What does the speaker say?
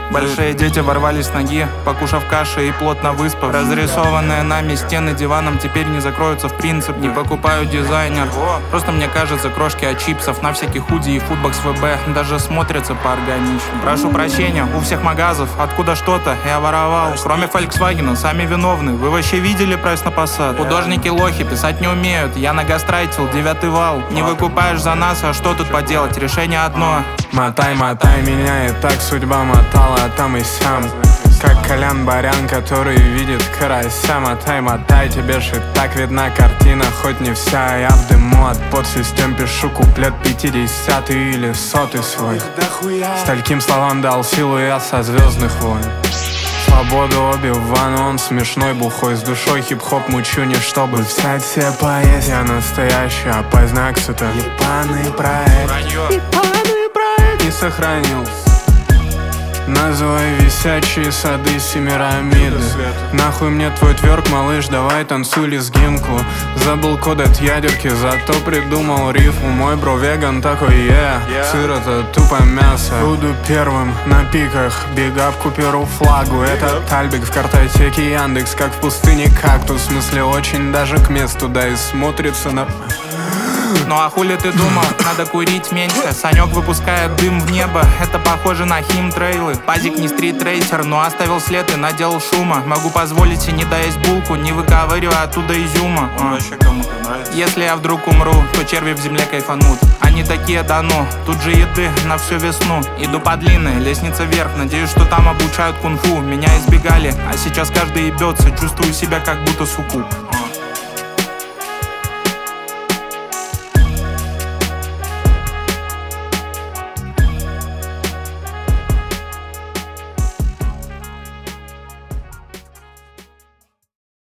Большие дети ворвались с ноги, покушав каши и плотно выспав. Разрисованные нами стены диваном теперь не закроются в принципе. Не покупаю дизайнер, просто мне кажется, крошки от чипсов на всяких худи и футбокс ВБ даже смотрятся поорганичнее. Прошу прощения, у всех магазов, откуда что-то я воровал. Кроме Volkswagen, сами виновны. Вы вообще видели прайс на Passat? Художники лохи, писать не умеют. Я нагастрайтил 9-й вал. Не выкупаешь за нас, а что тут поделать? Решение одно. Мотай, мотай меня, и так судьба мотала там и сям. Как Колян-Барян, который видит карася. Мотай, мотай, тебе ж и так видна картина. Хоть не вся, я в дыму от подсистем. Пишу куплет 50-й или 100-й свой. Стольким словам дал силу я со «Звездных войн». Свободу Оби-Ван, он смешной, бухой, с душой хип-хоп мучу не чтобы взять все поесть. Я настоящий, а познакс это ебаный проект. Ебаный проект не сохранил. Называй висячие сады Семирамиды. Нахуй мне твой тверк, малыш, давай танцуй лезгинку. Забыл код от ядерки, зато придумал рифму. Мой бро веган такой, сыр это тупо мясо. Буду первым на пиках, бигап куперу флагу. Это Тальбик в картотеке Яндекс, как в пустыне кактус. В смысле очень даже к месту, да и смотрится на... Ну а хули ты думал, надо курить меньше. Санек выпускает дым в небо, это похоже на химтрейлы. Пазик не стритрейсер, но оставил след и наделал шума. Могу позволить себе не доесть булку, не выковыривая оттуда изюма. Если я вдруг умру, то черви в земле кайфанут. Они такие, да ну, тут же еды на всю весну. Иду по длинной, лестница вверх, надеюсь, что там обучают кунг-фу. Меня избегали, а сейчас каждый ебется, чувствую себя как будто суккуб.